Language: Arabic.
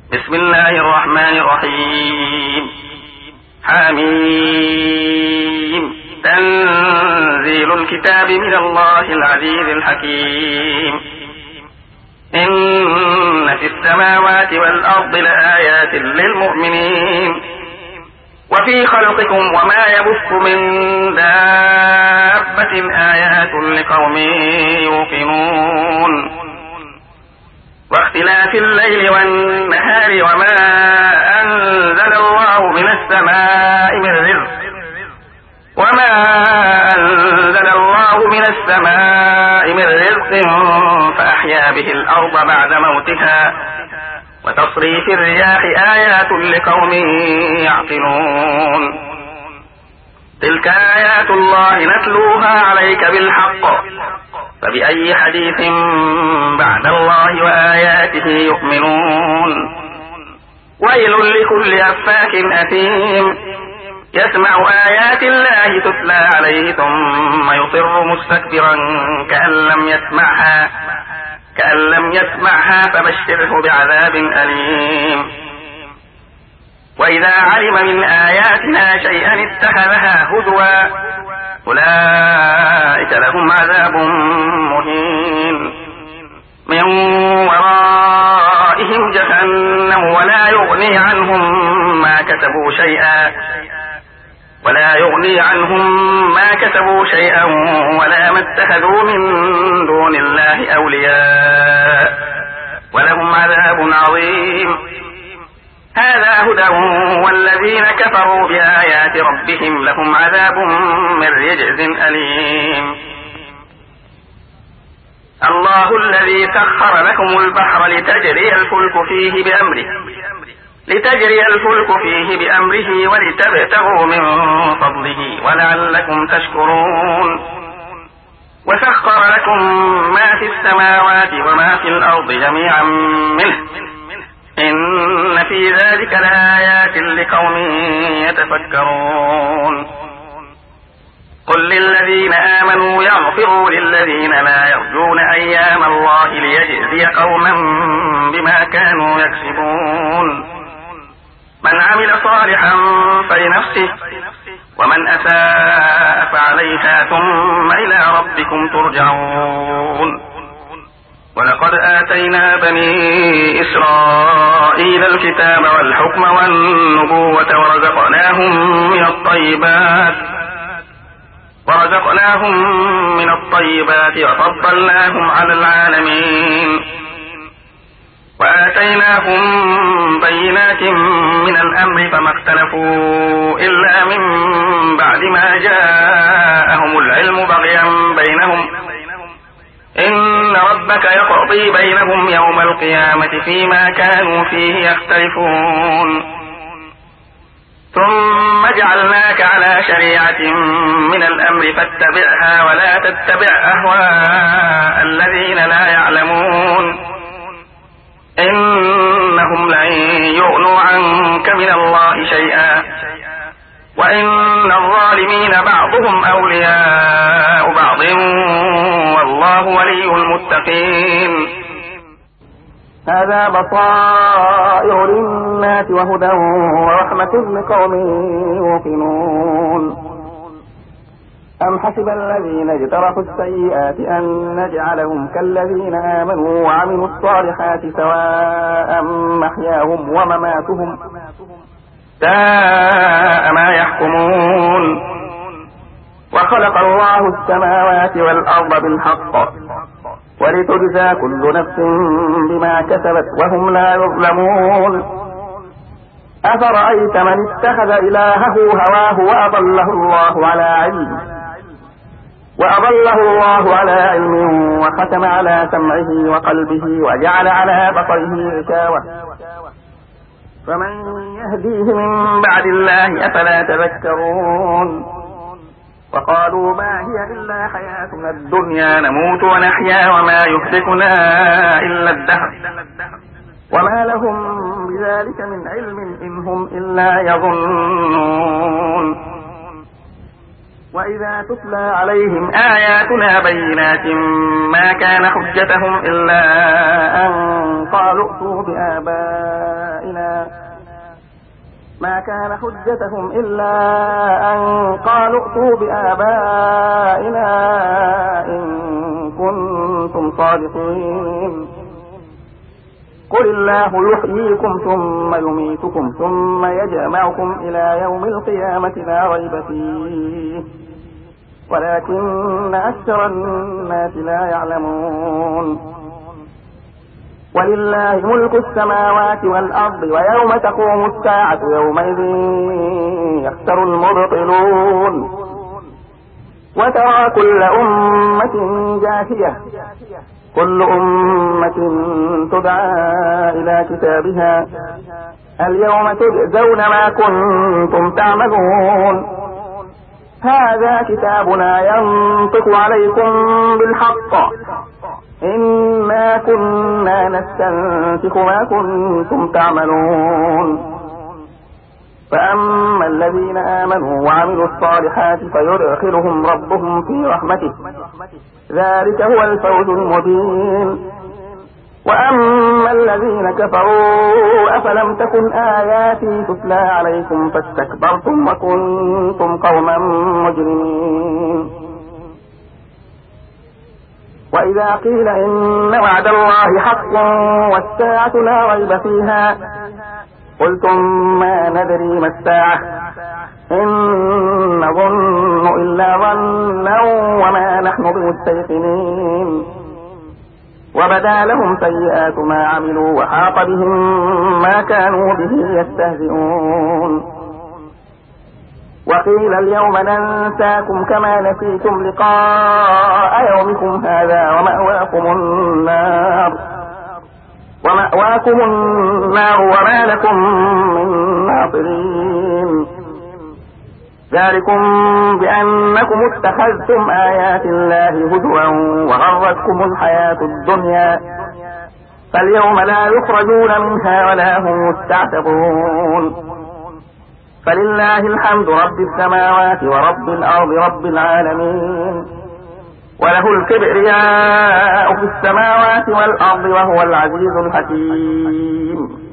بسم الله الرحمن الرحيم. حميم. تنزيل الكتاب من الله العزيز الحكيم. إن في السماوات والأرض لآيات للمؤمنين وفي خلقكم وما يبث من دابة آيات لقوم يوقنون. واختلاف الليل والنهار وما أنزل الله من السماء من رزق فأحيا به الأرض بعد موتها وتصريف الرياح آيات لقوم يعقلون. تلك آيات الله نتلوها عليك بالحق فبأي حديث بعد الله وآياته يؤمنون. ويل لكل أفاك أثيم يسمع آيات الله تتلى عليه ثم يصر مستكبرا كأن لم يسمعها فبشره بعذاب أليم. وإذا علم من آياتنا شيئا اتخذها هزوا أولئك لهم عذاب مهين من ورائهم جهنم ولا يغني عنهم ما كسبوا شيئا ولا ما اتخذوا من دون الله أولياء ولهم عذاب عظيم. هذا هدى والذين كفروا بآيات ربهم لهم عذاب من رجز أليم. الله الذي سخر لكم البحر لتجري الفلك فيه بأمره ولتبتغوا من فضله ولعلكم تشكرون. وسخر لكم ما في السماوات وما في الأرض جميعا منه إن في ذلك لآيات لقوم يتفكرون. قل للذين آمنوا يغفروا للذين لا يرجون أيام الله ليجزي قوما بما كانوا يكسبون. من عمل صالحا فلنفسه ومن أساء فعليها ثم إلى ربكم ترجعون. ولقد آتينا بني إسرائيل الكتاب والحكم والنبوة ورزقناهم من الطيبات وفضلناهم على العالمين. وآتيناهم بينات من الأمر فما اختلفوا إلا من بعد ما جاءهم العلم بغيا بينهم إن ربك يقضي بينهم يوم القيامة فيما كانوا فيه يختلفون. ثم جعلناك على شريعة من الأمر فاتبعها ولا تتبع أهواء الذين لا يعلمون إنهم لن يغنوا عنك من الله شيئا وإن الظالمين بعضهم أولياء بعض والله ولي المتقين. هذا بصائر للناس وهدى ورحمة لقوم يوقنون. أم حسب الذين اجترحوا السيئات أن نجعلهم كالذين آمنوا وعملوا الصالحات سواء محياهم ومماتهم ساء ما يحكمون. وخلق الله السماوات والأرض بالحق ولتجزى كل نفس بما كسبت وهم لا يظلمون. أفرأيت من اتخذ إلهه هواه وأضله الله على علم وختم على سمعه وقلبه وجعل على بصره غشاوة فمن يهديه من بعد الله أفلا تذكرون. وقالوا ما هي إلا حياتنا الدنيا نموت ونحيا وما يهلكنا إلا الدهر وما لهم بذلك من علم إن هم إلا يظنون. وإذا تتلى عليهم آياتنا بينات ما كان حجتهم إلا أن قالوا ائتوا بآبائنا ما كان حجتهم إلا أن قالوا ائتوا بآبائنا إن كنتم صادقين. قل الله يحييكم ثم يميتكم ثم يجمعكم إلى يوم القيامة لا ريب فيه ولكن أكثر الناس لا يعلمون. ولله ملك السماوات والأرض ويوم تقوم الساعة يومئذ يخسر المبطلون. وترى كل أمة جاثية كل أمة تدعى إلى كتابها اليوم تجزون ما كنتم تعملون. هذا كتابنا ينطق عليكم بالحق إنا كنا نستنسخ ما كنتم تعملون. فأما الذين آمنوا وعملوا الصالحات فيدخلهم ربهم في رحمته ذلك هو الفوز المبين. وأما الذين كفروا أفلم تكن آياتي تتلى عليكم فاستكبرتم وكنتم قوما مجرمين. وإذا قيل إن وعد الله حق والساعة لا ريب فيها قلتم ما ندري ما الساعة إن نظن إلا ظنا وما نحن بمستيقنين. وبدا لهم سيئات ما عملوا وحاق بهم ما كانوا به يستهزئون. وقيل اليوم ننساكم كما نسيتم لقاء يومكم هذا ومأواكم النار وما لكم من ناصرين. ذلكم بأنكم اتخذتم آيات الله هزوا وغرتكم الحياة الدنيا فاليوم لا يخرجون منها ولا هم يستعتبون. فلله الحمد رب السماوات ورب الأرض رب العالمين وله الكبرياء في السماوات والأرض وهو العزيز الحكيم.